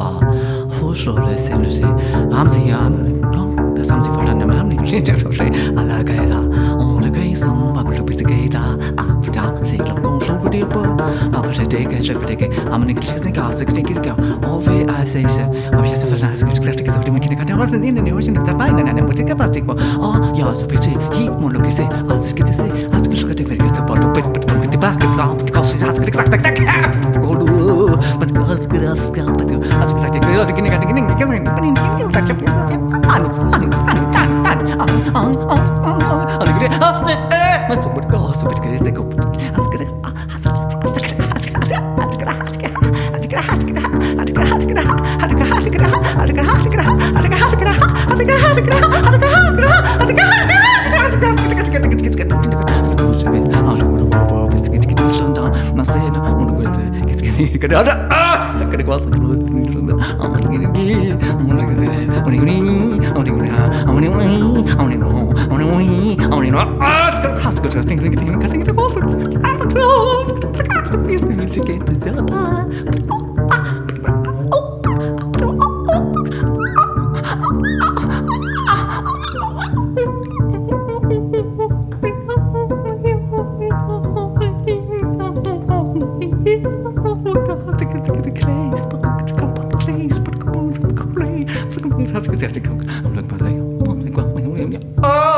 ba foslå le sense amsi ya no da samsi for den am ni shin so sai ala ga da on the grace on ma ku pi ga da afta se lo kon so bu de po after de ga je de ga am ni ki think as ke ke ga ove I say se am je se fa nas ke exactly ke so de ma ki ga da was ni ni was ni da nai nai but ke pratik po ja so pe hi mo lo ke se as ke te se as ke so ke te ver ke so po but de back ga ko se as ke exact tak but as ke as ke as ke tak ke as ke ni ga ni ke ni tak mas super go super ke te ko as ke Oh